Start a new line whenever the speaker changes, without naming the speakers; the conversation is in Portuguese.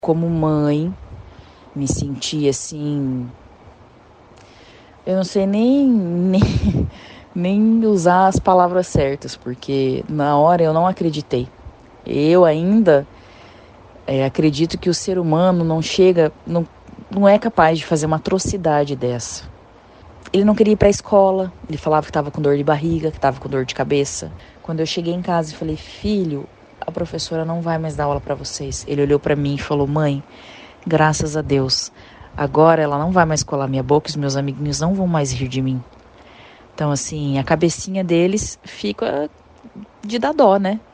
Como mãe, me senti assim... Eu não sei nem usar as palavras certas, porque na hora eu não acreditei. Eu ainda acredito que o ser humano não é capaz de fazer uma atrocidade dessa. Ele não queria ir para a escola, ele falava que estava com dor de barriga, que estava com dor de cabeça. Quando eu cheguei em casa e falei, filho, a professora não vai mais dar aula para vocês. Ele olhou para mim e falou, mãe, graças a Deus, agora ela não vai mais colar minha boca, os meus amiguinhos não vão mais rir de mim. Então, assim, a cabecinha deles fica de dar dó, né?